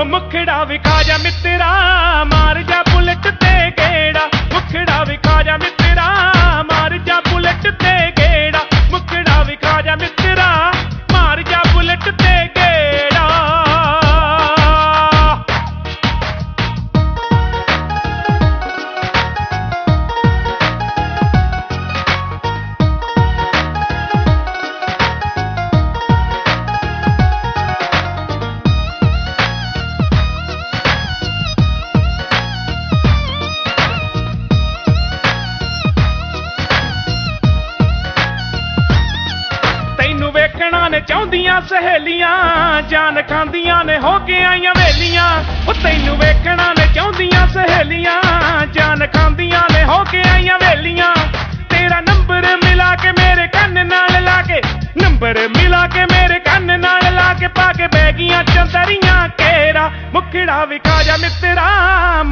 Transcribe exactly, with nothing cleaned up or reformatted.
मुखड़ा विखा जा मित्रा मार जा बुलेट ते गेड़ा मुखड़ा विखा जा मित्रा मार जा बुलेट ते गेड़ा मुखड़ा विखा जा मित्रा मार जा बुलेट ते गेड़ा। चाहदियां सहेलियां जान खांदियां ने हो के आईयां वेलियां तैनू वेखना ने चाहदियां सहेलियां जान खांदियां ने हो के आईयां वेलियां तेरा नंबर मिला के मेरे कन्न नाल ला के नंबर मिला के मेरे कन्न नाल ला के पा के बैगियां चंदरियां केरा मुखड़ा विखा जा मित्रा